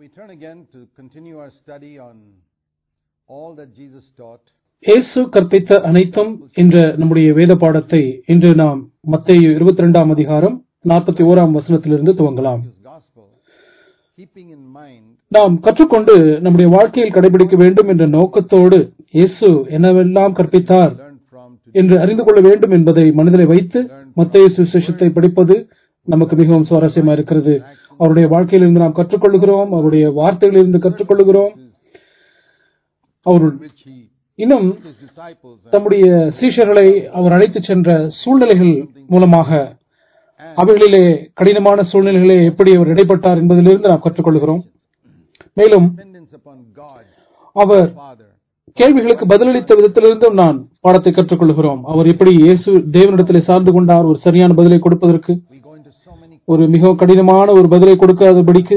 We turn again to continue our study on all that Jesus taught. இயேசு கற்பித்த அனைத்தும் என்ற நம்முடைய வேத பாடத்தை இன்று நாம் மத்தேயு 22ஆம் அதிகாரம் 41ஆம் வசனத்திலிருந்து துவங்கலாம். நாம் கற்றுக்கொண்டு நம்முடைய வாழ்க்கையில் கடைபிடிக்க வேண்டும் என்ற நோக்கத்தோடு இயேசு என்னவெல்லாம் கற்பித்தார் என்று அறிந்து கொள்ள வேண்டும் என்பதை மனதிலே வைத்து மத்தேயு சுவிசேஷத்தை படிப்பது நமக்கு மிகவும் சுவாரஸ்யமாக இருக்கிறது. அவருடைய வாழ்க்கையிலிருந்து நாம் கற்றுக்கொள்கிறோம், அவருடைய வார்த்தைகளிலிருந்து கற்றுக்கொள்கிறோம். அவர் இன்னும் தம்முடைய சீஷர்களை அவர் அழைத்து சென்ற சூழ்நிலைகள் மூலமாக அவைகளிலே கடினமான சூழ்நிலைகளே எப்படி அவர் இடைப்பட்டார் என்பதிலிருந்து நாம் கற்றுக்கொள்கிறோம். மேலும் அவர் கேள்விகளுக்கு பதிலளித்த விதத்திலிருந்தும் நான் பாடத்தை கற்றுக்கொள்கிறோம். அவர் எப்படி இயேசு தேவனிடத்திலே சார்ந்து கொண்டார் ஒரு சரியான பதிலை கொடுப்பதற்கு, ஒரு மிகவும் கடினமான ஒரு பதிலை கொடுக்காதபடிக்கு.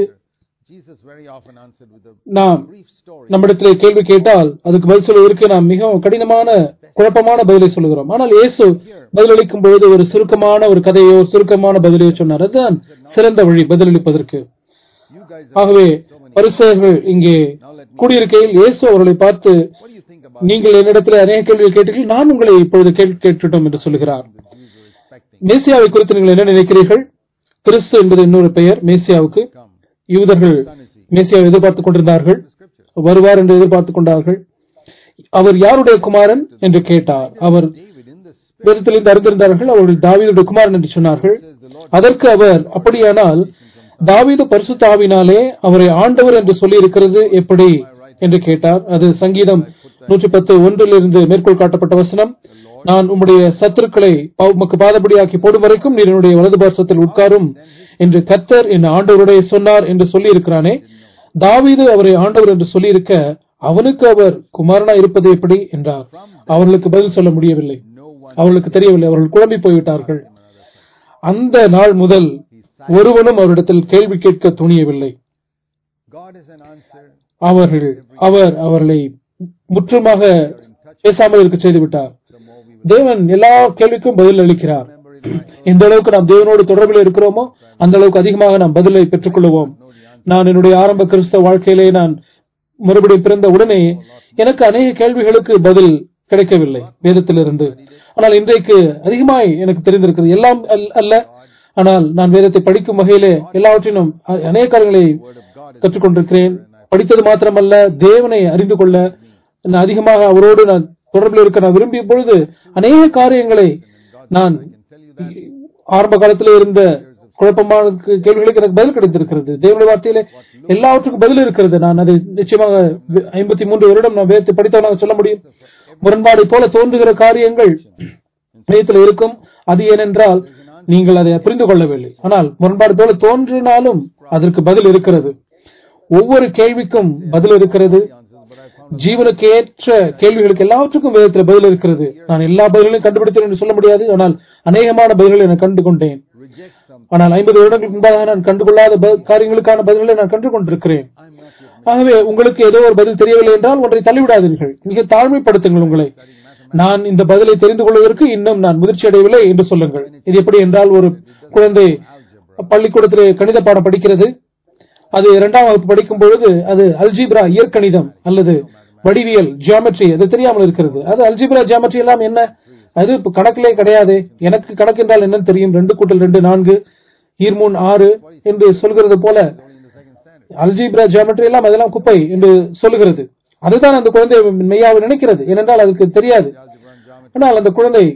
நாம் நம்மிடத்திலே கேள்வி கேட்டால் அதுக்கு பதில் சொல்வதற்கு நாம் மிகவும் கடினமான குழப்பமான பதிலை சொல்லுகிறோம். ஆனால் இயேசு பதிலளிக்கும் பொழுது ஒரு சுருக்கமான ஒரு கதையோ சுருக்கமான பதிலையோ சொன்னார். அதுதான் சிறந்த வழி பதிலளிப்பதற்கு. ஆகவே பரிசேயர்கள் இங்கே கூடியிருக்கையில் இயேசு அவர்களை பார்த்து, நீங்கள் என்னிடத்தில் அநேக கேள்விகள் கேட்டீர்கள், நான் உங்களை இப்பொழுது கேட்டுட்டோம் என்று சொல்கிறார். மேசியாவை குறித்து நீங்கள் என்ன நினைக்கிறீர்கள்? கிறிஸ்து என்பது இன்னொரு பெயர் மேசியாவுக்கு. யூதர்கள் மேசியாவை எதிர்பார்த்துக் கொண்டிருந்தார்கள், வருவார் என்று எதிர்பார்த்துக் கொண்டார்கள். அவர் யாருடைய குமாரன் என்று கேட்டார். அவர் வேதத்திலிருந்து அறிந்திருந்தார்கள், அவர்கள் தாவீதுடைய குமாரன் என்று சொன்னார்கள். அதற்கு அவர், அப்படியானால் தாவீது பரிசுத்த ஆவியினாலே அவரை ஆண்டவர் என்று சொல்லி இருக்கிறது எப்படி என்று கேட்டார். அது சங்கீதம் 110:1 மேற்கோள் காட்டப்பட்ட வசனம். நான் உம்முடைய சத்துருக்களை உமக்கு பாதபடியாக்கி போடும் வரைக்கும் நீர் என்னுடைய வலது பார்சத்தில் உட்காரும் என்று கர்த்தர் என் ஆண்டவருடைய சொன்னார் என்று சொல்லி இருக்கிறானே. தாவீது அவரை ஆண்டவர் என்று சொல்லி இருக்க அவனுக்கு அவர் குமாரனா இருப்பது எப்படி என்றார். அவர்களுக்கு பதில் சொல்ல முடியவில்லை, அவர்களுக்கு தெரியவில்லை, அவர்கள் குழம்பி போய்விட்டார்கள். அந்த நாள் முதல் ஒருவனும் அவரிடத்தில் கேள்வி கேட்க துணியவில்லை. அவர் அவர்களை முற்றுமாக பேசாமல் இருக்க செய்துவிட்டார். தேவன் எல்லா கேள்விக்கும் பதில் அளிக்கிறார். எந்த அளவுக்கு நாம் தேவனோடு தொடர்பில் இருக்கிறோமோ அந்த அளவுக்கு அதிகமாக நாம் பதிலை பெற்றுக் கொள்வோம். நான் என்னுடைய ஆரம்ப கிறிஸ்தவ வாழ்க்கையிலே நான் மறுபடியும் பிறந்த உடனே எனக்கு அநேக கேள்விகளுக்கு பதில் கிடைக்கவில்லை வேதத்திலிருந்து. ஆனால் இன்றைக்கு அதிகமாய் எனக்கு தெரிந்திருக்கிறது. எல்லாம் அல்ல, ஆனால் நான் வேதத்தை படிக்கும் வகையிலே எல்லாவற்றிலும் அநேக காரியங்களை கற்றுக்கொண்டிருக்கிறேன். படித்தது மாத்திரமல்ல, தேவனை அறிந்து கொள்ள அதிகமாக அவரோடு நான் தொடர்பில் இருக்க நான் விரும்பிய பொழுது அநேக காரியங்களை நான் ஆரம்ப காலத்திலே இருந்த குழப்பமான கேள்விகளுக்கு எனக்கு பதில் கிடைத்திருக்கிறது. தேவனுடைய வார்த்தையிலே எல்லாவற்றுக்கும் பதில் இருக்கிறது. நான் அதை நிச்சயமாக 53 வருடம் நான் வேதத்தை படித்தவனாக சொல்ல முடியும். முரண்பாடை போல தோன்றுகிற காரியங்கள் வேதத்தில் இருக்கும். அது ஏனென்றால் நீங்கள் அதை புரிந்து கொள்ளவில்லை. ஆனால் முரண்பாடு போல தோன்றினாலும் அதற்கு பதில் இருக்கிறது. ஒவ்வொரு கேள்விக்கும் பதில் இருக்கிறது. ஜீவனுக்கு ஏற்ற கேள்விகளுக்கு எல்லாவற்றுக்கும் வேதத்தில் பதில் இருக்கிறது. நான் எல்லா பதில்களையும் கண்டுபிடித்தேன் என்று சொல்ல முடியாது, ஆனால் அநேகமான பதில்களை நான் கண்டு கொண்டேன். ஆனால் 50 வருடங்களுக்கு முன்பாக நான் கண்டுகொள்ளாத காரியங்களுக்கான பதில்களை நான் கண்டு கொண்டிருக்கிறேன். ஆகவே உங்களுக்கு ஏதோ ஒரு பதில் தெரியவில்லை என்றால் ஒன்றை தள்ளிவிடாதீர்கள், மிக தாழ்மைப்படுத்துங்கள் உங்களை. நான் இந்த பதிலை தெரிந்து கொள்வதற்கு இன்னும் நான் முதிர்ச்சி அடையவில்லை என்று சொல்லுங்கள். இது எப்படி என்றால், ஒரு குழந்தை பள்ளிக்கூடத்திலே கணித பாடம் படிக்கிறது. அது 2ஆம் வகுப்பு படிக்கும் பொழுது அது அல்ஜிப்ரா இயற்கணிதம் அல்லது வடிவியல் ஜியோமெட்ரி அது தெரியாமல் இருக்கிறது. அது அல்ஜிப்ரா ஜியோமெட்ரி எல்லாம் என்ன, அது கணக்கிலே கிடையாது. எனக்கு கணக்கு என்றால் என்னன்னு தெரியும், 2 + 2 4, ஈர் 3 6 என்று சொல்கிறது போல அல்ஜிப்ரா ஜியோமெட்ரி எல்லாம் அதெல்லாம் குப்பை என்று சொல்லுகிறது. அதுதான் அந்த குழந்தை மெய்யாவை நினைக்கிறது, ஏனென்றால் அதுக்கு தெரியாது. ஆனால் அந்த குழந்தை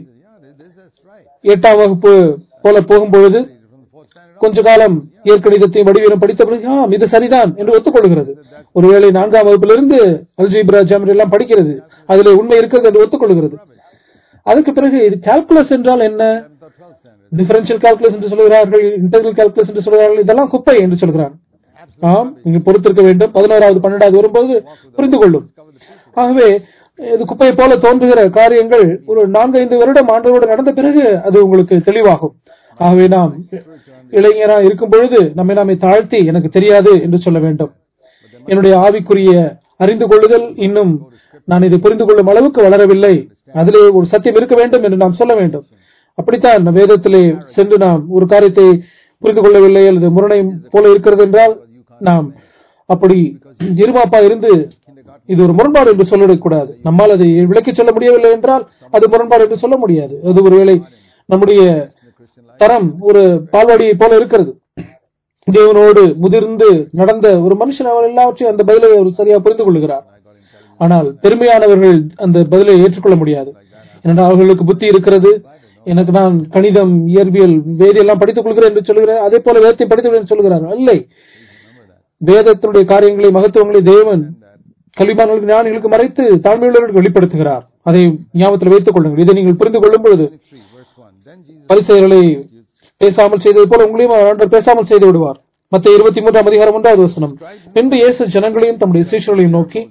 8ஆம் வகுப்பு போல போகும்பொழுது கொஞ்ச காலம் இயற்கணிதத்தையும் வடிவியலும் படித்த பிறகு இது சரிதான் என்று ஒத்துக்கொள்கிறது. ஒருவேளை 4ஆம் வகுப்பிலிருந்து அல்ஜிப்ரா ஜியோமெட்ரி எல்லாம் படிக்கிறது, அதிலே உண்மை இருக்கிறது என்று ஒத்துக்கொள்கிறது. அதுக்கு பிறகு இது கால்குலஸ் என்றால் என்ன, டிஃபரன்ஷியல் கால்குலஸ் என்று சொல்கிறார்கள், இன்டெகிரல் கால்குலஸ் என்று சொல்கிறார்கள், இதெல்லாம் குப்பை என்று சொல்கிறார். நீங்க பொறுத்திருக்க வேண்டும், 11வது 12வது வரும்போது புரிந்து கொள்ளும். ஆகவே இது குப்பையை போல தோன்றுகிற காரியங்கள் ஒரு 4-5 வருடம் ஆண்டவரோடு நடந்த பிறகு அது உங்களுக்கு தெளிவாகும். ஆகவே நாம் இளைஞரா இருக்கும் பொழுது நம்மை நாமே தாழ்த்தி எனக்கு தெரியாது என்று சொல்ல வேண்டும். என்னுடைய ஆவிக்குரிய அறிந்து கொள்ளுதல் இன்னும் நான் இதை புரிந்து கொள்ளும் அளவுக்கு வளரவில்லை, அதிலே ஒரு சத்தியம் இருக்க வேண்டும் என்று நாம் சொல்ல வேண்டும். அப்படித்தான் வேதத்திலே சென்று நாம் ஒரு காரியத்தை புரிந்து கொள்ளவில்லை அல்லது முரணை போல இருக்கிறது என்றால் நாம் அப்படி இருமாப்பா இருந்து இது ஒரு முரண்பாடு என்று சொல்லிடக்கூடாது. நம்மால் அதை விளக்கி சொல்ல முடியவில்லை என்றால் அது முரண்பாடு என்று சொல்ல முடியாது. அது ஒருவேளை நம்முடைய தரம் ஒரு பால்வாடியை போல இருக்கிறது. தேவனோடு முதிர்ந்து நடந்த ஒரு மனுஷன் அவர் எல்லாவற்றையும் அந்த பதிலை அவர் சரியா புரிந்து கொள்கிறார். ஆனால் பெருமையானவர்கள் அந்த பதிலை ஏற்றுக்கொள்ள முடியாது. ஏனென்றால் அவர்களுக்கு புத்தி இருக்கிறது. எனக்கு நான் கணிதம், இயற்பியல், வேதியெல்லாம் படித்துக் கொள்கிறேன் என்று சொல்கிறேன், அதே போல வேதத்தை படித்துக் சொல்கிறார். இல்லை, வேதத்தினுடைய காரியங்களை, மகத்துவங்களை தேவன் கல்விமான்களுக்கு, ஞானிகளுக்கு மறைத்து தாழ்மையுள்ளவர்களுக்கு வெளிப்படுத்துகிறார். அதை ஞாபகத்தில் வைத்துக் கொள்ளுங்கள். இதை நீங்கள் புரிந்து கொள்ளும் பொழுது பரிசேயர்களை பேசாமல் செய்தது போல உங்களையும் ஆண்டவர் பேசாமல் செய்து விடுவார். மத்தேயு 23:1 பின்பு இயேசு ஜனங்களையும் தம்முடைய சீஷர்களையும் நோக்கி,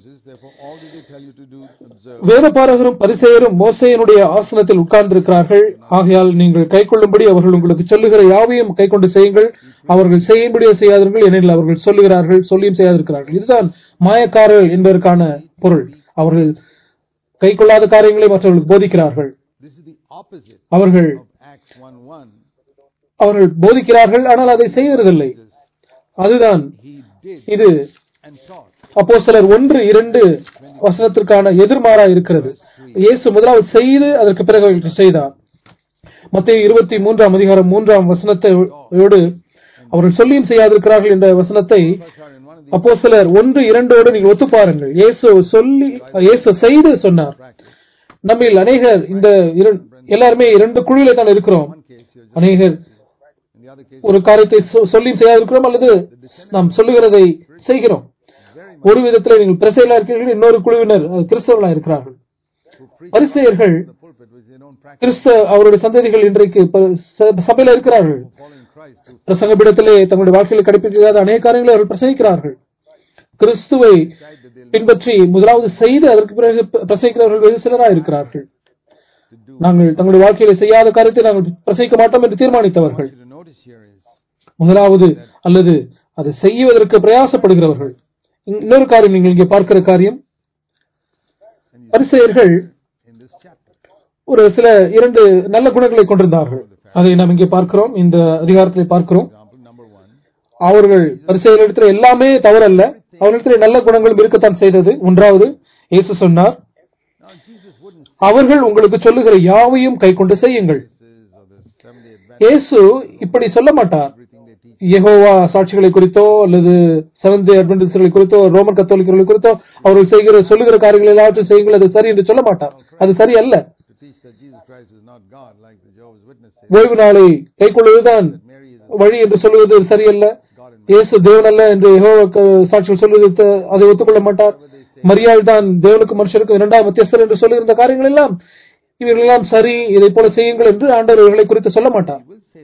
வேதபாரகரும் பரிசேயரும் மோசேயினுடைய ஆசனத்தில் உட்கார்ந்திருக்கிறார்கள். ஆகையால் நீங்கள் கைக்கொள்ளும்படி அவர்கள் உங்களுக்கு சொல்லுகிற யாவையும் கைக்கொண்டு செய்யுங்கள். அவர்கள் செய்யும்படியே செய்யாதீர்கள், ஏனெனில் அவர்கள் சொல்லுகிறார்கள், சொல்லியும் செய்யாதிருக்கிறார்கள். இதுதான் மாயக்காரர்கள் என்பதற்கான பொருள். அவர்கள் கைக்கொள்ளாத காரியங்களை மற்றவர்களுக்கு போதிக்கிறார்கள். அவர்கள் போதிக்கிறார்கள், ஆனால் அதை செய்வதில்லை. அதுதான் இது அப்போஸ்தலர் 1:2 எதிர்மாறா இருக்கிறது. இயேசு முதலாவது செய்து அதற்கு பிறகு அவர்களுக்கு செய்தார். மத்தேயு 23:3 அவர்கள் சொல்லியும் செய்யாதிருக்கிறார்கள் என்ற வசனத்தை அப்போஸ்தலர் 1:2 நீங்கள் ஒத்து பாருங்கள். இயேசு செய்து சொன்னார். நம்மில் அநேகர் இந்த எல்லாருமே 2 குழுவிலே தான் இருக்கிறோம். அநேகர் ஒரு காரியத்தை சொல்லியும் செய்யாதிருக்கிறோம், அல்லது நாம் சொல்லுகிறதை செய்கிறோம். ஒரு விதத்தில் நீங்கள் பரிசேயர்களா இருக்கிறீர்கள், இன்னொரு குழுவினர் கிறிஸ்தவர்களா இருக்கிறார்கள். பரிசேயர்கள் அவருடைய சந்ததிகள் இன்றைக்கு சபையில இருக்கிறார்கள். பிரசங்க பீடத்திலே தங்களுடைய வாழ்க்கையில் கடைபிடிக்காத அநேக காரியங்களை அவர்கள் பிரசங்கிக்கிறார்கள். கிறிஸ்துவை பின்பற்றி முதலாவது செய்து அதற்கு பிறகு பிரசங்கிக்கிறவர்கள் வெகு சிலராக இருக்கிறார்கள். நாங்கள் தங்களுடைய வாழ்க்கையில செய்யாத காரியத்தை நாங்கள் பிரசங்கிக்க மாட்டோம் என்று தீர்மானித்தவர்கள், முதலாவது அல்லது அதை செய்வதற்கு பிரயாசப்படுகிறவர்கள். இன்னொரு காரியம் நீங்கள் இங்கே பார்க்கிற காரியம், பரிசேயர்கள் ஒரு சில 2 நல்ல குணங்களை கொண்டிருந்தார்கள். அதை நாம் இங்கே பார்க்கிறோம், இந்த அதிகாரத்திலே பார்க்கிறோம். அவர்கள் பரிசேயர்களிடத்தில் எல்லாமே தவறல்ல, அவர்களிடத்தில் நல்ல குணங்களும் இருக்கத்தான் செய்தது. ஒன்றாவது, இயேசு சொன்னார், அவர்கள் உங்களுக்கு சொல்லுகிற யாவையும் கை கொண்டு செய்யுங்கள். இயேசு இப்படி சொல்ல மாட்டார். யெகோவா சாட்சிகளை குறித்தோ அல்லது செவன்த் அட்வென்டிஸ்டுகளை குறித்தோ ரோமன் கத்தோலிக்கர்களை குறித்தோ அவர்கள் சொல்லுகிற காரியங்கள் எல்லாவற்றையும் செய்யுங்கள், அது சரி என்று சொல்ல மாட்டார். அது சரி அல்ல. ஓய்வு நாளை கைக்கொள்வதுதான் வழி என்று சொல்லுவது சரியல்ல. இயேசு தேவன் அல்ல என்று யெகோவா சாட்சிகள் சொல்வது அதை ஒத்துக்கொள்ள மாட்டார். மரியாள் தான் தேவனுக்கும் மனுஷனுக்கும் 2ஆம் மத்தியஸ்தர் என்று சொல்லுகிற காரியங்கள் எல்லாம் இவர்கள் எல்லாம் சரி, இதை போல செய்யுங்கள் என்று ஆண்டவர் இவர்களை குறித்து சொல்ல மாட்டார்.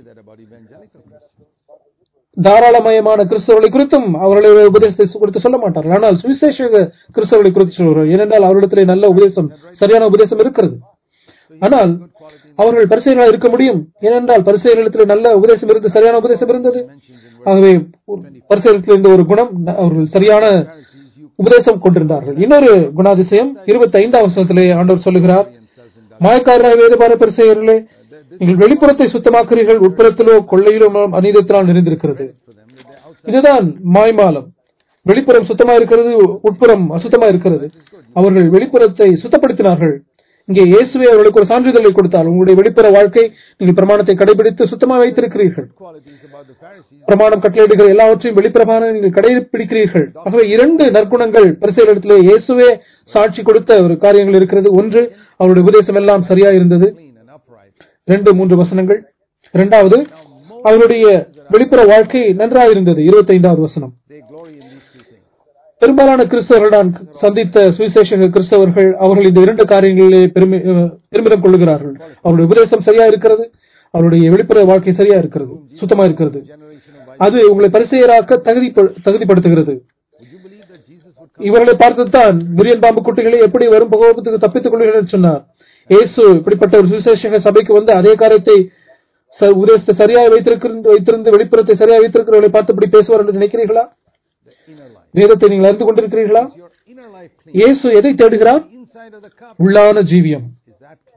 தாராளமயமான கிறிஸ்தவர்களை குறித்தும் அவர்களுடைய உபதேசத்தை குறித்து சொல்ல மாட்டார்கள். ஆனால் சுவிசேஷ கிறிஸ்தவர்களை குறித்து சொல்கிறார்கள். ஏனென்றால் அவர்களிடத்திலே நல்ல உபதேசம், சரியான உபதேசம் இருக்கிறது. ஆனால் அவர்கள் பரிசேயர்களாக இருக்க முடியும். ஏனென்றால் பரிசேயர்களிடத்திலே நல்ல உபதேசம் இருந்து, சரியான உபதேசம் இருந்தது. ஆகவே பரிசேயர்களிடத்தில் இருந்த ஒரு குணம், அவர்கள் சரியான உபதேசம் கொண்டிருந்தார்கள். இன்னொரு குணாதிசயம் 25ஆம் வசனத்திலே ஆண்டவர் சொல்லுகிறார், மாயக்காரராக வேதபார பரிசேயர்களே, நீங்கள் வெளிப்புறத்தை சுத்தமாக்குறீர்கள், உட்புறத்திலோ கொள்ளையிலோ அநீதத்தினால் நிறைந்திருக்கிறது. இதுதான் மாய்மாலம். வெளிப்புறம் சுத்தமா இருக்கிறது, உட்புறம் அசுத்தமா இருக்கிறது. அவர்கள் வெளிப்புறத்தை சுத்தப்படுத்தினார்கள். இங்கே இயேசுவே அவர்களுக்கு ஒரு சான்றிதழை கொடுத்தார். உங்களுடைய வெளிப்புற வாழ்க்கை நீங்கள் பிரமாணத்தை கடைபிடித்து சுத்தமாக வைத்திருக்கிறீர்கள். பிரமாணம் கட்டளையிடுகிற எல்லாவற்றையும் வெளிப்புறமாக நீங்கள் கடைபிடிக்கிறீர்கள். ஆகவே 2 நற்குணங்கள் பரிசேயர்களிடத்திலே இயேசுவே சாட்சி கொடுத்த ஒரு காரியங்கள் இருக்கிறது. ஒன்று, அவருடைய உபதேசம் எல்லாம் சரியா இருந்தது, 2-3 வசனங்கள். இரண்டாவது, அவருடைய வெளிப்புற வாழ்க்கை நன்றாக இருந்தது, 25வது வசனம். பெரும்பாலான கிறிஸ்தவர்கள் நான் சந்தித்த சுவிசேஷ கிறிஸ்தவர்கள் அவர்கள் இந்த 2 காரியங்களிலே பெருமிதம் கொள்ளுகிறார்கள். அவருடைய உபதேசம் சரியா இருக்கிறது, அவருடைய வெளிப்புற வாழ்க்கை சரியா இருக்கிறது, சுத்தமா இருக்கிறது. அது உங்களை பரிசேயராக்க தகுதிப்படுத்துகிறது. இவர்களை பார்த்துத்தான் முரியன் பாம்பு குட்டிகளை எப்படி வரும் பகவத்துக்கு தப்பித்துக் கொள்கிறேன் சொன்னார். இயேசு இப்படிப்பட்ட ஒரு சுவிசேஷ சபைக்கு வந்து அதே காரியத்தை உபதேசத்தை சரியாக வைத்திருந்து வெளிப்புறத்தை சரியாக வைத்திருக்கிறவர்களை பார்த்து இப்படி பேசுவார் என்று நினைக்கிறீர்களா? வேதத்தை நீங்கள் அறிந்து கொண்டிருக்கிறீர்களா? இயேசு எதை தேடுகிறார்? உள்ளான ஜீவியம்.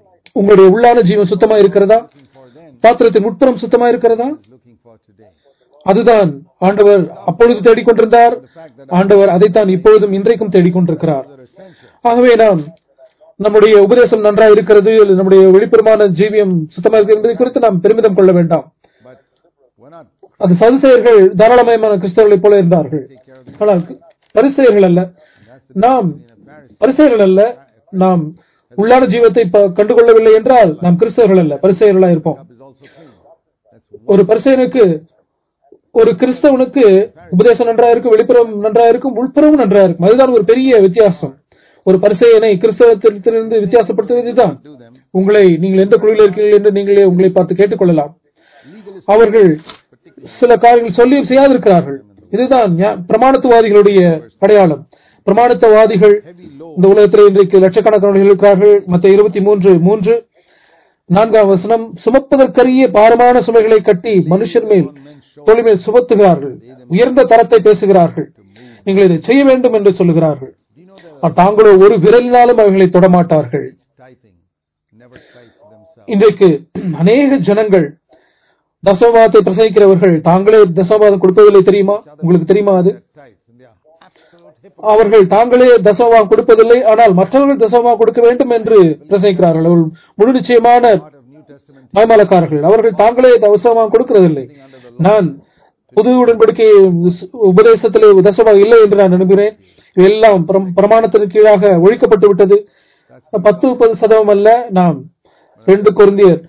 உங்களுடைய உள்ளான ஜீவன் சுத்தமா இருக்கிறதா? பாத்திரத்தின் உட்புறம் சுத்தமா இருக்கிறதா? அதுதான் ஆண்டவர் அப்பொழுது தேடிக்கொண்டிருந்தார். ஆண்டவர் அதைத்தான் இப்பொழுதும் இன்றைக்கும் தேடிக்கொண்டிருக்கிறார். ஆகவே நாம் நம்முடைய உபதேசம் நன்றாக இருக்கிறது, நம்முடைய வெளிப்புறமான ஜீவியம் சுத்தமாக இருக்கிறது என்பதை குறித்து நாம் பெருமிதம் கொள்ள வேண்டாம். அது சதுசேயர்கள் தாராளமயமான கிறிஸ்தவர்களைப் போல இருந்தார்கள். ஆனால் பரிசேயர்கள் அல்ல. நாம் பரிசேயர்கள் அல்ல. நாம் உள்ளான ஜீவத்தை கண்டுகொள்ளவில்லை என்றால் நாம் கிறிஸ்தவர்கள் அல்ல, பரிசேயர்களா இருப்போம். ஒரு பரிசேயனுக்கு, ஒரு கிறிஸ்தவனுக்கு உபதேசம் நன்றாக இருக்கும், வெளிப்புறம் நன்றாக இருக்கும், உள்புறமும் நன்றாக இருக்கும். அதுதான் ஒரு பெரிய வித்தியாசம். ஒரு பரிசேயனை கிறிஸ்தவத்திலிருந்து வித்தியாசப்படுத்துவதுதான். நீங்கள் எந்த குழுவில் இருக்கிறீர்கள் என்று நீங்களே உங்களை பார்த்து கேட்டுக்கொள்ளலாம். அவர்கள் சில காரியங்கள் சொல்லியும் செய்யாதிருக்கிறார்கள். இதுதான் பிரமாணத்துவாதிகளுடைய அடையாளம். பிரமாணத்துவாதிகள் இந்த உலகத்தில் இன்றைக்கு லட்சக்கணக்கானவர்கள் இருக்கிறார்கள். மத்திய 23:3 4ஆம் வசனம், சுமப்பதற்கரிய பாரமான சுமைகளை கட்டி மனுஷர் மேல் தோள் மேல் சுமத்துகிறார்கள், உயர்ந்த தரத்தை பேசுகிறார்கள், நீங்கள் இதை செய்ய வேண்டும் என்று சொல்லுகிறார்கள். தாங்களோ ஒரு விரலினாலும் அவர்களை தொடமாட்டார்கள். இன்றைக்கு அநேக ஜனங்கள் தசமபாகத்தை பிரசங்கிக்கிறவர்கள் தாங்களே தசமபாகம் கொடுப்பதில்லை. தெரியுமா? உங்களுக்கு தெரியுமா? அது அவர்கள் தாங்களே தசமபாகம் கொடுப்பதில்லை, ஆனால் மற்றவர்கள் தசமபாகம் கொடுக்க வேண்டும் என்று பிரசங்கிக்கிறார்கள். அவர்கள் முழு நிச்சயமான மாய்மாலக்காரர்கள். அவர்கள் தாங்களே தசமபாகம் கொடுக்கிறதில்லை. நான் புது உடன்படிக்கை உபதேசத்திலே தசமபாகம் இல்லை என்று நான் நம்புகிறேன். எல்லாம் பிரமாணத்திற்கு கீழாக ஒழிக்கப்பட்டு விட்டது. 10-30% அல்ல. நாம் 2 கொரிந்தியர்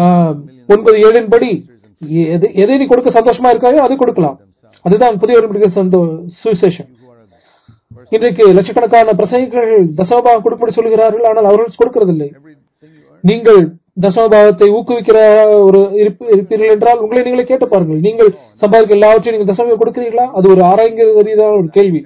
9:7 படி எதை நீ கொடுக்க சந்தோஷமா இருக்காயோ அதை கொடுக்கலாம். அதுதான் புதிய உடன்படிக்கை சுவிசேஷம். இன்றைக்கு லட்சக்கணக்கான பிரசங்கிகள் தசமபாகம் கொடுப்படி சொல்கிறார்கள், ஆனால் அவர்கள் கொடுக்கிறதில்லை. நீங்கள் தசமபாகத்தை ஊக்குவிக்கிற ஒரு இருப்பீர்கள் என்றால் உங்களை நீங்களே கேட்டு பாருங்கள். நீங்கள் சம்பாதிக்க எல்லாவற்றையும் நீங்கள் தசமபாகம் கொடுக்கிறீர்களா? அது ஒரு ஆராய்ச்சியான ஒரு கேள்வி.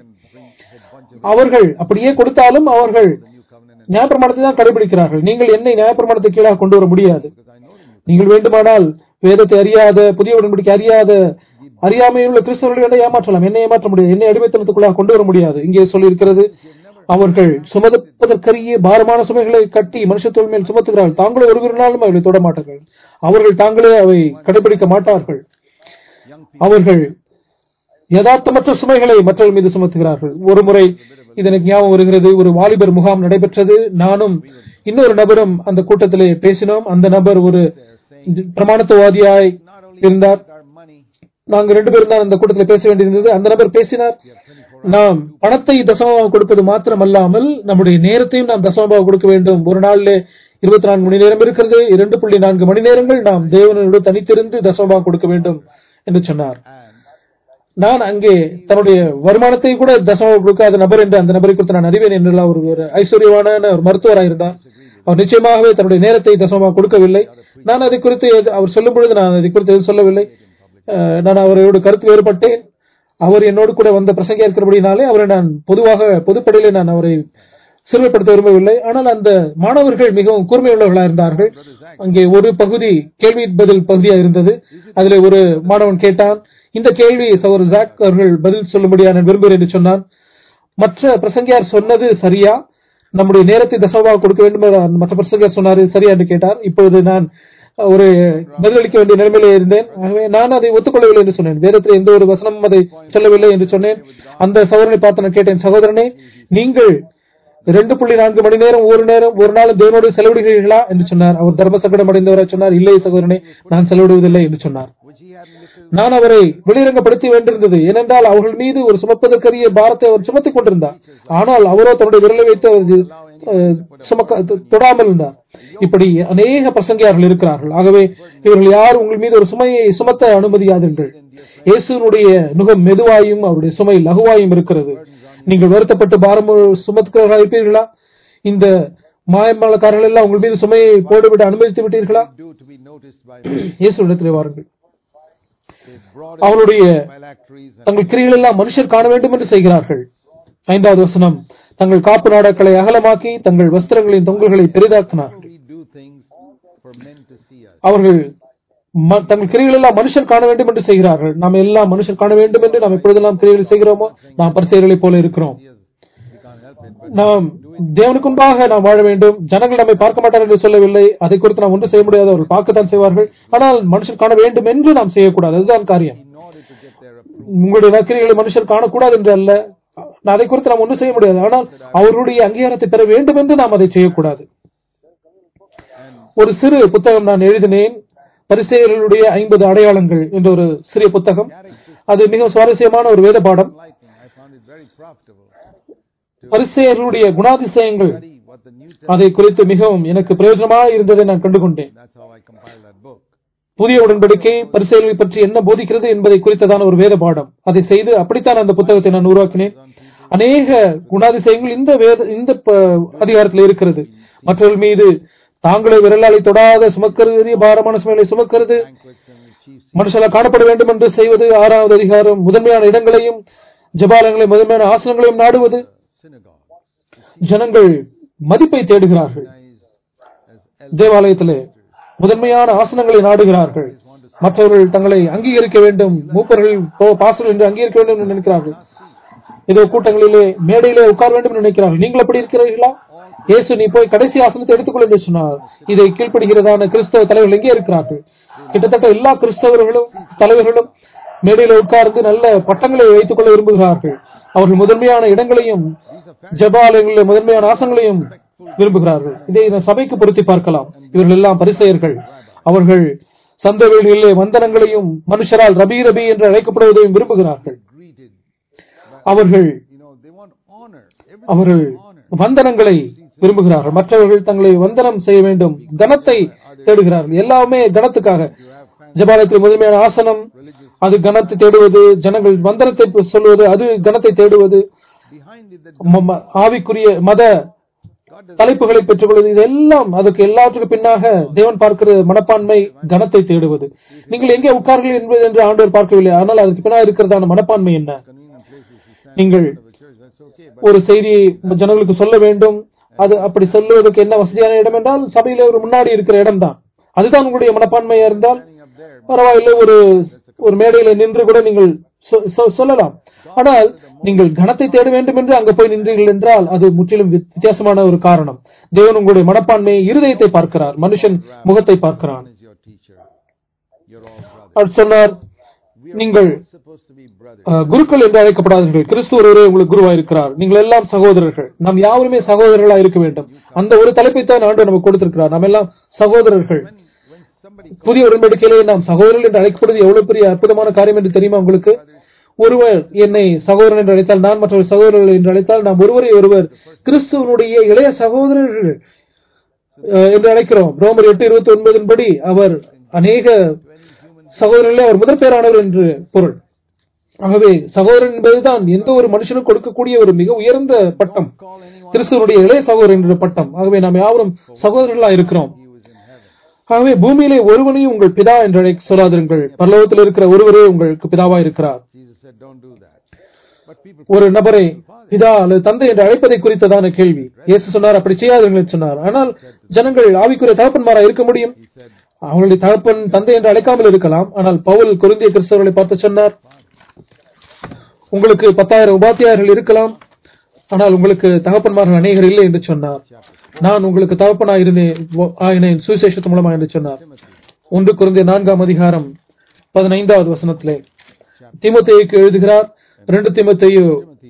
அவர்கள் அப்படியே கொடுத்தாலும் அவர்கள் நியாயப்பிரமாணத்தை தான் கடைபிடிக்கிறார்கள். நீங்கள் என்னை நியாயப்பிரமாணத்தை கீழாக கொண்டு வர முடியாது. நீங்கள் வேண்டுமானால் வேதத்தை அறியாத, புதிய உடன்படிக்கை அறியாமையில் உள்ள கிறிஸ்தவர்கள் என்னை ஏமாற்றலாம், என்னை ஏமாற்ற முடியாது, என்னை அடிமைத்தனத்துக்குள்ளாக கொண்டு வர முடியாது. இங்கே சொல்லியிருக்கிறது, அவர்கள் சுமப்பதற்கரிய பாரமான சுமைகளை கட்டி மனுஷத்தோள் மேல் சுமத்துகிறார்கள், தாங்களே ஒரு நாளும் அவர்களை தொட மாட்டார்கள். அவர்கள் தாங்களே அவை கடைபிடிக்க மாட்டார்கள். அவர்கள் யதார்த்தமற்ற சுமைகளை மற்றவர்கள் மீது சுமத்துகிறார்கள். ஒரு முறை இது எனக்கு ஞாபகம் வருகிறது. ஒரு வாலிபர் முகாம் நடைபெற்றது. நானும் இன்னொரு நபரும் அந்த கூட்டத்திலே பேசினோம். அந்த நபர் ஒரு பிரமாணத்துவாதியாய் இருந்தார். நாங்க 2 பேரும் தான் அந்த கூட்டத்தில் பேச வேண்டியிருந்தது. அந்த நபர் பேசினார், நாம் பணத்தை தசமபாகம் கொடுப்பது மாத்திரமல்லாமல் நம்முடைய நேரத்தையும் நாம் தசமபாகம் கொடுக்க வேண்டும். ஒரு நாளிலே 24 மணி நேரம் இருக்கிறது. 2.4 மணி நேரங்கள் நாம் தேவனோடு தனித்திருந்து தசமபாகம் கொடுக்க வேண்டும் என்று சொன்னார். நான் அங்கே தன்னுடைய வருமானத்தை கூட தசமபாகம் கொடுக்காத நபர் என்று அந்த நபரை குறித்து நான் அறிவேன் என்று ஒரு ஐஸ்வர்யவான ஒரு மருத்துவராக இருந்தார். அவர் நிச்சயமாகவே தன்னுடைய நேரத்தை தசமபாகம் கொடுக்கவில்லை. நான் அதை குறித்து அவர் சொல்லும் பொழுது நான் அதை குறித்து எதுவும் சொல்லவில்லை. நான் அவரோடு கருத்து வேறுபட்டேன். அவர் என்னோடு கூட வந்த பிரசங்கியா இருக்கிறபடினாலே அவரை நான் பொதுப்படையிலே நான் அவரை சிறுமைப்படுத்த விரும்பவில்லை. ஆனால் அந்த மாணவர்கள் மிகவும் கூர்மையுள்ளவர்களாக இருந்தார்கள். அங்கே ஒரு பகுதி கேள்வி பதில் பகுதியாக இருந்தது. அதில் ஒரு மாணவன் கேட்டான், இந்த கேள்வி சகோதரர் ஜாக் அவர்கள் பதில் சொல்லும்படியா நான் விரும்புகிறேன் என்று சொன்னான். மற்ற பிரசங்கியார் சொன்னது சரியா, நம்முடைய நேரத்தை தசமபாகம் கொடுக்க வேண்டும் மற்ற பிரசங்கியார் சொன்னாரு சரியா என்று கேட்டார். இப்பொழுது நான் ஒரு பதிலளிக்க வேண்டிய நிலைமையிலே இருந்தேன். ஆகவே நான் அதை ஒத்துக்கொள்ளவில்லை என்று சொன்னேன். வேதத்தில் எந்த ஒரு வசனமும் அதை சொல்லவில்லை என்று சொன்னேன். அந்த சகோதரனை பார்த்து நான் கேட்டேன், சகோதரனே, நீங்கள் 2.4 மணி நேரம் ஒரு நாள் தேவனோடு செலவிடுகிறீர்களா என்று சொன்னார். அவர் தர்ம சங்கடம் அடைந்தவராக சொன்னார், இல்லை சகோதரனே, நான் செலவிடுவதில்லை என்று சொன்னார். நான் அவரை வெளிரங்கப்படுத்தி வேண்டியிருந்தது. ஏனென்றால் அவர்கள் மீது ஒரு சுமப்பதற்கரிய பாரத்தை அவர் சுமத்திக் கொண்டிருந்தார். ஆனால் அவரோ தன்னுடைய விரலை வைத்து தொடாமல் இருந்தார். இப்படி அநேக பிரசங்கியார்கள் இருக்கிறார்கள். ஆகவே இவர்கள் யார் உங்கள் மீது ஒரு சுமையை சுமத்த அனுமதியாதீர்கள். இயேசுனுடைய நுகம் மெதுவாயும் அவருடைய சுமை லகுவாயும் இருக்கிறது. நீங்கள் வருத்தப்பட்டு பாரம் சுமத்துக்கிறவர்களாக இருப்பீர்களா? இந்த மாயமாலக்காரர்கள் எல்லாம் உங்கள் மீது சுமையை போட்டுவிட அனுமதித்து விட்டீர்களா? இயேசுவிடத்திலே வாருங்கள். அவருடைய தங்கள் கிரிகள் எல்லாம் மனுஷர் காண வேண்டும் என்று செய்கிறார்கள். 5வது வசனம், தங்கள் காப்பு நாடாக்களை அகலமாக்கி தங்கள் வஸ்திரங்களின் தொங்கல்களை பெரிதாக்கினார்கள். அவர்கள் தங்கள் கிரிகள் எல்லாம் மனுஷர் காண வேண்டும் என்று செய்கிறார்கள். நாம் எல்லாம் மனுஷர் காண வேண்டும் என்று நாம் எப்பொழுதெல்லாம் கிரிகளை செய்கிறோமோ நாம் பரிசேயர்களைப் போல இருக்கிறோம். நாம் தேவனுக்கு முன்பாக நாம் வாழ வேண்டும். ஜனங்கள் நம்மை பார்க்க மாட்டார் என்று சொல்லவில்லை. அதை குறித்து நாம் ஒன்றும் செய்ய முடியாது. அவர்கள் பார்க்கத்தான் செய்வார்கள். ஆனால் மனுஷர் காண வேண்டும் என்று நாம் செய்யக்கூடாது. அதுதான் காரியம். உங்களுடைய நற்கிரிகளை மனுஷர் காணக்கூடாது என்று அல்ல, அதை குறித்து நாம் ஒன்றும் செய்ய முடியாது. ஆனால் அவருடைய அங்கீகாரத்தை பெற வேண்டும் என்று நாம் அதை செய்யக்கூடாது. ஒரு சிறு புத்தகம் நான் எழுதினேன், பரிசேயர்களுடைய 50 அடையாளங்கள் என்ற ஒரு சிறிய புத்தகம். அது மிக சுவாரஸ்யமான ஒரு வேத பாடம். பரிசேயர்களுடைய குணாதிசயங்கள், அதை குறித்து மிகவும் எனக்கு பிரயோஜனமாக இருந்ததை நான் கண்டுகொண்டேன். புதிய உடன்படிக்கை பரிசேயர்களை பற்றி என்ன போதிக்கிறது என்பதை குறித்ததான ஒரு வேத பாடம். அதை செய்து அப்படித்தான் அந்த புத்தகத்தை நான் உருவாக்கினேன். அநேக குணாதிசயங்கள் இந்த அதிகாரத்தில் இருக்கிறது. மற்றவர்கள் மீது தாங்களே விரலாலை தொடாத சுமக்கிறது, பாரமான சுமைகளை சுமக்கிறது, மனுஷனால் காணப்பட வேண்டும் என்று செய்வது. 6வது அதிகாரம் முதன்மையான இடங்களையும் ஜபாலங்களையும் முதன்மையான ஆசனங்களையும் நாடுவது. ஜனங்கள் மதிப்பை தேடுகிறார்கள், தேவாலயத்திலே முதன்மையான ஆசனங்களை நாடுகிறார்கள். மற்றவர்கள் தங்களை அங்கீகரிக்க வேண்டும், மூப்பர்கள் பாசல் என்று அங்கீகரிக்க வேண்டும் என்று நினைக்கிறார்கள். ஏதோ கூட்டங்களிலே மேடையிலே உட்கார வேண்டும் என்று நினைக்கிறார்கள். நீங்கள் அப்படி இருக்கிறீர்களா? இயேசு நீ போய் கடைசி ஆசனத்தை எடுத்துக்கொள் என்று சொன்னார். இதை கீழ்ப்படுகிறதான கிறிஸ்தவ தலைவர்கள் எங்கே இருக்கிறார்கள்? கிட்டத்தட்ட எல்லா கிறிஸ்தவர்களும் தலைவர்களும் மேடையில உட்கார்ந்து நல்ல பட்டங்களை வைத்துக் கொள்ள விரும்புகிறார்கள். அவர்கள் முதன்மையான இடங்களையும் ஜபாலயங்களில் முதன்மையான ஆசனங்களையும் விரும்புகிறார்கள். இதை சபைக்கு பொருத்தி பார்க்கலாம். இவர்கள் எல்லாம் பரிசேயர்கள். அவர்கள் சந்த வேளையிலே வந்தனங்களையும் மனுஷரால் ரபி ரபி என்று அழைக்கப்படுவதையும் விரும்புகிறார்கள். அவர்கள் வந்தனங்களை விரும்புகிறார்கள். மற்றவர்கள் தங்களை வந்தனம் செய்ய வேண்டும், கனத்தை தேடுகிறார்கள். எல்லாமே கனத்துக்காக. ஜபாலயத்தில் முதன்மையான ஆசனம், அது கனத்தை தேடுவது. ஜனங்கள் வந்தனத்தை சொல்வது, அது கனத்தை தேடுவது. ஆவிக்குரிய மத தலைப்புகளை பெற்றுக் கொள்வது, இதெல்லாம் அதுக்கு எல்லாத்துக்கும் பின்னாக தேவன் பார்க்கிற மனப்பான்மை கனத்தை தேடுவது. நீங்கள் எங்கே உட்கார்கள் என்பது என்று ஆண்டவர் பார்க்கவில்லை, ஆனால் அதுக்கு பின்னாக இருக்கிறதான மனப்பான்மை என்ன? நீங்கள் ஒரு செய்தியை ஜனங்களுக்கு சொல்ல வேண்டும், அது அப்படி சொல்லுவதற்கு என்ன வசதியான இடம் என்றால் சபையில ஒரு முன்னாடி இருக்கிற இடம் தான். அதுதான் உங்களுடைய மனப்பான்மையா இருந்தால் பரவாயில்லை, ஒரு மேடையில நின்று கூட நீங்கள் சொல்லலாம். ஆனால் நீங்கள் கனத்தை தேட வேண்டும் என்று அங்க போய் நின்றீர்கள் என்றால் அது முற்றிலும் வித்தியாசமான ஒரு காரணம். தேவன் உங்களுடைய மனப்பான்மையை, இருதயத்தை பார்க்கிறார், மனுஷன் முகத்தை பார்க்கிறான். சொன்னார், நீங்கள் குருக்கள் என்று அழைக்கப்படாதீர்கள், கிறிஸ்து ஒருவரே உங்களுக்கு குருவாயிருக்கிறார், நீங்கள் எல்லாம் சகோதரர்கள். நாம் யாருமே சகோதரர்களா இருக்க வேண்டும். அந்த ஒரு தலைப்பை தான் ஆண்டவர் நமக்கு கொடுத்திருக்கிறார். நாம் எல்லாம் சகோதரர்கள். புதிய உடன்படிக்கையிலே நாம் சகோதரர்கள் என்று அழைக்கப்படுவது எவ்வளவு பெரிய அற்புதமான காரியம் என்று தெரியுமா உங்களுக்கு? ஒருவர் என்னை சகோதரன் என்று அழைத்தால், நான் மற்றொரு சகோதரர்கள் என்று அழைத்தால், நாம் ஒருவரை ஒருவர் கிறிஸ்துவனுடைய இளைய சகோதரர்கள் என்று அழைக்கிறோம். ரோமர் 8:29 படி அவர் அநேக சகோதரர்களே அவர் முதற் பேரானவர் என்று பொருள். ஆகவே சகோதரன் என்பதுதான் எந்த ஒரு மனுஷனும் கொடுக்கக்கூடிய ஒரு மிக உயர்ந்த பட்டம், கிறிஸ்துவனுடைய இளைய சகோதரன் என்ற பட்டம். ஆகவே நாம் யாவரும் சகோதரர்களா இருக்கிறோம். ஆகவே பூமியிலே ஒருவனையும் உங்கள் பிதா என்று சொல்லாதிருங்கள், பரலோகத்தில் இருக்கிற ஒருவரே உங்களுக்கு பிதாவா இருக்கிறார். ஒரு நபரை பிதா அல்லது தந்தை என்று அழைப்பதை குறித்ததான கேள்வி. இயேசு சொன்னார் அப்படி செய்யாதீர்கள் சொன்னார். ஆனால் ஜனங்கள் ஆவிக்குரிய தகப்பன்மாரா இருக்க முடியும். அவங்களுடைய தகப்பன் தந்தை என்று அழைக்காமல் இருக்கலாம். ஆனால் பவுல் கொரிந்திய கிறிஸ்தவர்களை பார்த்து சொன்னார், உங்களுக்கு 10,000 உபாத்தியாயர்கள் இருக்கலாம், ஆனால் உங்களுக்கு தகப்பன்மார்கள் அநேகர் இல்லை என்று சொன்னார். நான் உங்களுக்கு தகப்பனாக இருந்தேன் சுவிசேஷத்து மூலமா என்று சொன்னார். 1 கொரிந்தியர் 4ஆம் அதிகாரம் 15வது வசனத்திலே தீமோத்தேயுக்கு எழுதுகிறார். 2 தீமோத்தேயு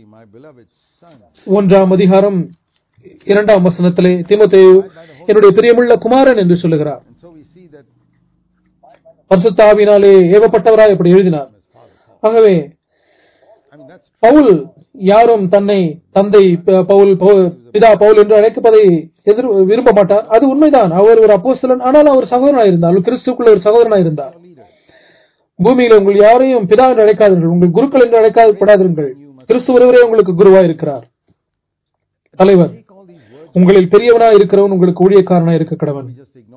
1ஆம் அதிகாரம் 2ஆம் வசனத்திலே தீமோத்தேயு என்னுடைய பிரியமுள்ள குமாரன் என்று சொல்லுகிறார். பரிசுத்த ஆவியினாலே ஏவப்பட்டவராய் அப்படி எழுதினார். ஆகவே பவுல் யாரும் தன்னை தந்தை பிதா பவுல் என்று அழைப்பதை விரும்ப மாட்டார். அது உண்மைதான். அவர் ஒரு அப்போஸ்தலன், ஆனால் அவர் சகோதரனாக இருந்தார், கிறிஸ்துக்குள்ள ஒரு சகோதரனாக இருந்தார். பூமியில உங்கள் யாரையும் பிதா என்று அழைக்காதீர்கள், உங்கள் குருக்கள் என்று அழைக்கப்படாதீர்கள், கிறிஸ்து ஒருவரே உங்களுக்கு குருவாய் இருக்கிறார். தலைவர் உங்களில் பெரியவனா இருக்கிறவன் உங்களுக்கு ஊழியக்காரனா இருக்க கடவன்.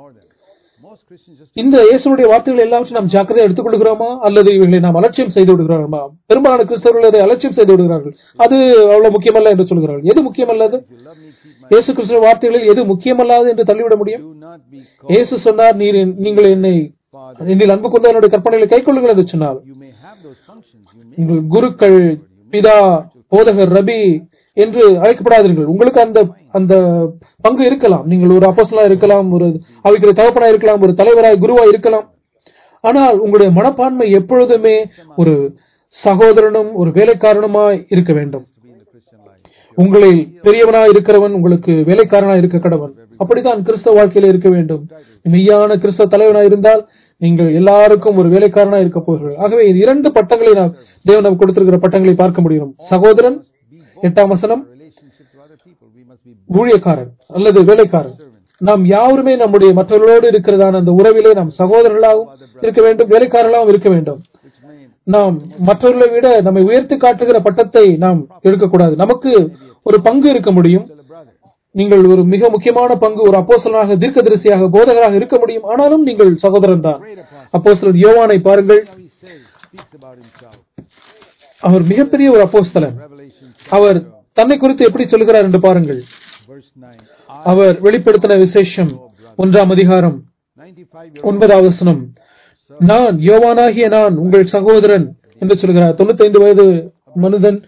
இந்த இயேசுடைய வார்த்தைகள் எல்லாவற்றையும் நாம் ஜாக்கிரதை எடுத்துக் கொள்கிறோமா அல்லது இவர்களை நாம் அலட்சியம் செய்து விடுகிறோமா? பெரும்பாலான கிறிஸ்தவர்கள் அதை அலட்சியம் செய்து விடுகிறார்கள். அது அவ்வளவு முக்கியமல்ல என்று சொல்கிறார்கள். எது முக்கியமல்லது? இயேசு கிறிஸ்துவின் வார்த்தைகளில் எது முக்கியமல்லாது என்று தள்ளிவிட முடியும்? இயேசு சொன்னார், நீங்கள் என்னில் அன்பு கொண்ட என்னுடைய கற்பனைகளை கைக்கொள்ளுங்கள் என்று சொன்னார். உங்கள் குருக்கள், பிதா, போதகர், ரபி என்று அழைக்கப்படாதீர்கள். உங்களுக்கு அந்த பங்கு இருக்கலாம். நீங்கள் ஒரு அப்போஸ்தலனா இருக்கலாம், ஒரு ஆவிக்குரிய தகப்பனா இருக்கலாம், ஒரு தலைவராய் குருவாய் இருக்கலாம். ஆனால் உங்களுடைய மனப்பான்மை எப்பொழுதுமே ஒரு சகோதரனும் ஒரு வேலைக்காரனுமாய் இருக்க வேண்டும். to be in the Christian life. உங்களில் பெரியவனாய் இருக்கிறவன் உங்களுக்கு வேலைக்காரனாய் இருக்க கடவன். அப்படித்தான் கிறிஸ்தவ வாழ்க்கையில இருக்க வேண்டும். மெய்யான கிறிஸ்தவ தலைவனாய் இருந்தால் நீங்கள் எல்லாருக்கும் ஒரு வேலைக்காரனாய் இருக்க போகிறீர்கள். ஆகவே இந்த 2 பட்டங்களை தேவன் நமக்கு கொடுத்திருக்கிற பட்டங்களை பார்க்க முடியும். சகோதரன் 8ஆம் வசனம், Relationship to other people, we must be ஊழியக்காரன் அல்லது வேலைக்காரன். நாம் யாருமே நம்முடைய மற்றவர்களோடு இருக்கிறதான அந்த உறவிலே நாம் சகோதரர்களாகவும் இருக்க வேண்டும், வேலைக்காரர்களாகவும் இருக்க வேண்டும். which may நாம் மற்றவர்களை விட நம்மை உயர்த்தி காட்டுகிற பட்டத்தை நாம் எடுக்கக்கூடாது. நமக்கு ஒரு பங்கு இருக்க முடியும். tell a brother. நீங்கள் ஒரு மிக முக்கியமான பங்கு, ஒரு அப்போஸ்தலனாக, தீர்க்கதரிசியாக, போதகராக இருக்க முடியும். ஆனாலும் நீங்கள் சகோதரன் தான். அப்போஸ்தலன் யோவானை பாருங்கள். How he says, speaks about himself. அவர் மிகப்பெரிய ஒரு அப்போஸ்தலன். Revelation அவர் தன்னை குறித்து எப்படி சொல்கிறார் என்று பாருங்கள். verse 9. அவர் வெளிப்படுத்தின விசேஷம் 1ஆம் அதிகாரம் 95 9வது வசனம், நான் யோவானாகிய நான் உங்கள் சகோதரன் என்று சொல்கிறார். 95 வயது மனிதன்,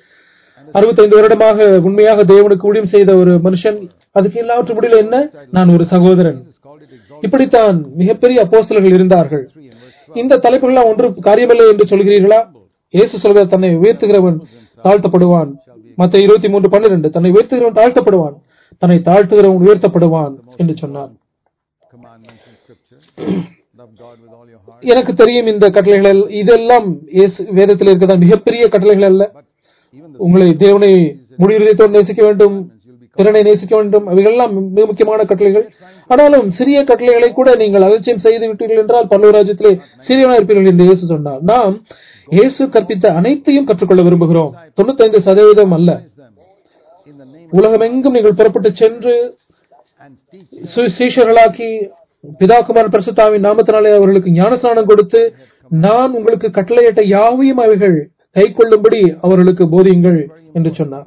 65 வருடமாக உண்மையாக தேவனுக்கு ஊழியம் செய்த ஒரு மனுஷன். அதுக்கு எல்லாவற்று முடியல என்ன, நான் ஒரு சகோதரன். is called it exalted இப்படித்தான் மிகப்பெரிய அப்போஸ்தலர்கள் இருந்தார்கள். 3 and verse 12. இந்த தலைப்புகள் ஒன்று காரியமில்லை என்று சொல்கிறீர்களா? இயேசு சொல்கிறார், தன்னை உயர்த்துகிறவன் தாழ்த்தப்படுவான். மத்தேயு 23:12, தன்னை உயர்த்துகிறவன் தாழ்த்தப்படுவான், தன்னை தாழ்த்துகிறவன் உயர்த்தப்படுவான் என்று சொன்னார். Commandments in scripture. Love God with all your heart. எனக்கு தெரியும் இந்த கட்டளைகள் இதெல்லாம் வேதத்தில் இருக்கிற மிகப்பெரிய கட்டளைகள் அல்ல. But even the உங்களை தேவனை முழு இதயத்தோடு நேசிக்க வேண்டும், பிறனை நேசிக்க வேண்டும், அவைகளெல்லாம் மிக முக்கியமான கட்டளைகள். ஆனாலும் சிறிய கட்டளைகளை கூட நீங்கள் அலட்சியம் செய்து விட்டீர்கள் என்றால் பரலோக ராஜ்யத்திலே சிறியவனாக இருப்பீர்கள் என்று இயேசு சொன்னார். நாம் இயேசு கற்பித்த அனைத்தையும் கற்றுக்கொள்ள விரும்புகிறோம். 95% அல்ல. them in the name உலகமெங்கும் நீங்கள் புறப்பட்டு சென்று and teach சீஷர்களாக்கி பிதாகுமாரன் பரிசுத்தாவின் நாமத்தினாலே அவர்களுக்கு ஞானஸ்நானம் கொடுத்து நான் உங்களுக்கு கட்டளையிட்ட யாவையும் அவைகள் கைக்கொள்ளும்படி அவர்களுக்கு போதியுங்கள் என்று சொன்னார்.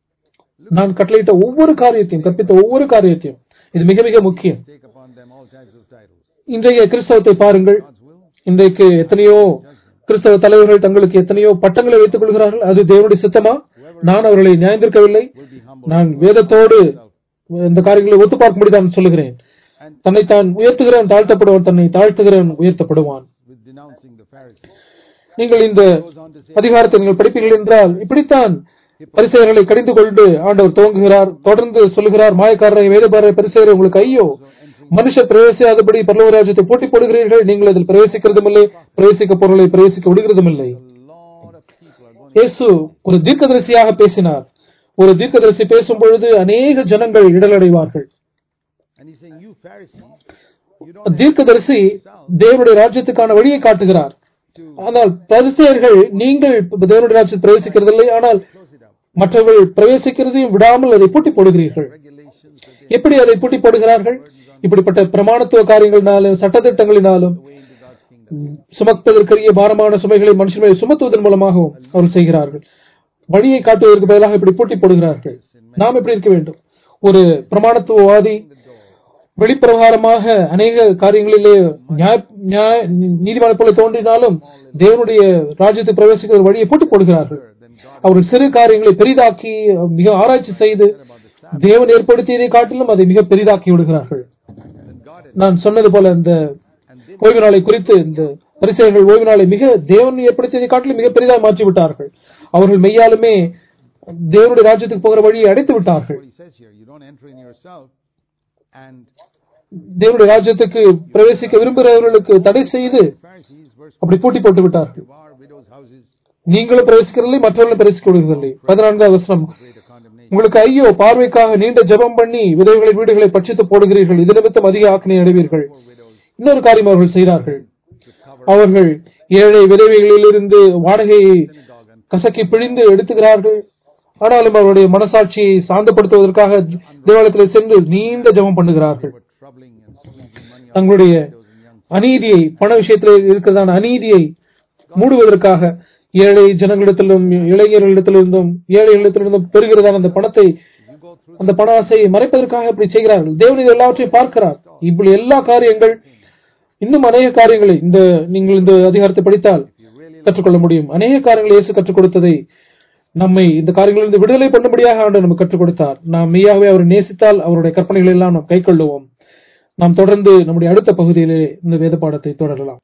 நான் கட்டளையிட்ட ஒவ்வொரு காரியத்தையும், கற்பித்த ஒவ்வொரு காரியத்தையும், இது மிக மிக முக்கியம். take upon them all types of titles. இன்றைய கிறிஸ்தவத்தை பாருங்கள். God's will இன்றைக்கு எத்தனையோ கிறிஸ்தவ தலைவர்கள் தங்களுக்கு எத்தனையோ பட்டங்களை வைத்துக் கொள்கிறார்கள். அது தேவனுடைய சித்தமா? நான் அவர்களை நியாயந்திருக்கவில்லை. will be humble நான் வேதத்தோடு இந்த காரியங்களை ஒத்து பார்க்கும்படி தான் சொல்லுகிறேன். தன்னைத்தான் உயர்த்துகிறவன் தாழ்த்தப்படுவான், தன்னை தாழ்த்துகிறவன் உயர்த்தப்படுவான். with denouncing the Pharisees. நீங்கள் இந்த அதிகாரத்தை நீங்கள் படிப்பீர்கள் என்றால் இப்படித்தான் பரிசேயர்களை கடிந்து கொண்டு ஆண்டவர் துவங்குகிறார். தொடர்ந்து சொல்லுகிறார், மாயக்காரரை, வேதபாரரை, பரிசேயரை, உங்களுக்கு ஐயோ, மனுஷர் பிரவேசியாதபடி பரலோக ராஜ்யத்தை போட்டி போடுகிறீர்கள். நீங்கள் அதில் பிரவேசிக்கிறதும் இல்லை, பிரவேசிக்க பொருளை பிரவேசிக்க விடுகிறதும் இல்லை. A lot of people are going இயேசு ஒரு தீர்க்கதரிசியாக பேசினார். ஒரு தீர்க்கதரிசி பேசும் பொழுது அநேக ஜனங்கள் இடரடைவார்கள். and he's saying, you Pharisees, you don't தீர்க்கதரிசி தேவனுடைய ராஜ்யத்துக்கான வழியை காட்டுகிறார். ஆனால் பரிசேயர்கள், நீங்கள் தேவனுடைய ராஜ்யத்தில் பிரவேசிக்கிறதில்லை, ஆனால் close it up. மற்றவர்கள் பிரவேசிக்கிறதையும் விடாமல் அதை பூட்டி போடுகிறீர்கள். Regulations that they எப்படி அதை பூட்டி போடுகிறார்கள்? இப்படிப்பட்ட பிரமாணத்துவ காரியங்களினாலும் சட்டத்திட்டங்களினாலும் way into God's kingdom. சுமப்பதற்கரிய பாரமான சுமைகளை மனுஷன் மேல் சுமத்துவதன் மூலமாகவும் அவர்கள் செய்கிறார்கள். வழியை காட்டுவதற்கு பதிலாக இப்படி பூட்டி போடுகிறார்கள். நாம் எப்படி இருக்க வேண்டும்? ஒரு பிரமாணத்துவவாதி வெளிப்பிரகாரமாக அநேக காரியங்களிலே நீதிமான போல தோன்றினாலும் தேவனுடைய ராஜ்யத்தை பிரவேசிக்கிற ஒரு வழியை பூட்டி போடுகிறார்கள். அவர்கள் சிறு காரியங்களை பெரிதாக்கி மிக ஆராய்ச்சி செய்து தேவன் ஏற்படுத்தியதை காட்டிலும் அதை மிக பெரிதாக்கி விடுகிறார்கள். நான் சொன்னது போல இந்த ஓய்வு நாளை குறித்து இந்த பரிசேயர்கள் ஓய்வு நாளை மிக தேவன் ஏற்படுத்தியதை காட்டிலும் மிக பெரிதாக மாற்றி விட்டார்கள். அவர்கள் மெய்யாலுமே தேவனுடைய ராஜ்யத்துக்கு போகிற வழியை அடைத்து விட்டார்கள். What he says here, you don't enter in yourself and தேவனுடைய ராஜ்யத்துக்கு பிரவேசிக்க விரும்புகிறவர்களுக்கு தடை செய்து Pharisees verse அப்படி பூட்டி போட்டு விட்டார்கள். devour widows' houses, நீங்களும் பிரவேசிக்கிறதில்லை, மற்றவர்களும் பிரவேசிக்க விடுவதில்லை. 14வது வசனம், greater condemnation. உங்களுக்கு ஐயோ, பார்வைக்காக நீண்ட ஜெபம் பண்ணி விதவைகளின் வீடுகளை பட்சித்து போடுகிறீர்கள், இது நிமித்தம் அதிக ஆக்கினை அடைவீர்கள். இன்னொரு காரியம் அவர்கள் செய்தார்கள். அவர்கள் ஏழை விதவைகளிலிருந்து வாடகையை கசக்கி பிழிந்து எடுத்துகிறார்கள். ஆனாலும் அவருடைய மனசாட்சியை சாந்தப்படுத்துவதற்காக தேவாலயத்தில் சென்று நீண்ட ஜெபம் பண்ணுகிறார்கள். Troubling and squeezing money out தங்களுடைய அநீதியை, பண விஷயத்தில் இருக்கிறதான அநீதியை மூடுவதற்காக ஏழை ஜனங்களிடத்திலும் இளைஞர்களிடத்திலிருந்தும் ஏழைகளிடத்திலிருந்தும் பெறுகிறதான அந்த பணத்தை, அந்த பண ஆசையை மறைப்பதற்காக இப்படி செய்கிறார்கள். தேவன் இது எல்லாவற்றையும் பார்க்கிறார். இப்படி எல்லா காரியங்கள், இன்னும் அநேக காரியங்களை நீங்கள் இந்த அதிகாரத்தை படித்தால் கற்றுக்கொள்ள முடியும். அநேக காரியங்களை இயேசு கற்றுக் கொடுத்ததை நம்மை இந்த காரியங்களிலிருந்து விடுதலை பண்ணும்படியாக ஆண்டவர் நமக்கு கற்றுக் கொடுத்தார். நாம் மெய்யாகவே அவரை நேசித்தால் அவருடைய கற்பனைகளை எல்லாம் நாம் கைக்கொள்ளுவோம். நாம் தொடர்ந்து நம்முடைய அடுத்த பகுதியிலே இந்த வேத பாடத்தை தொடரலாம்.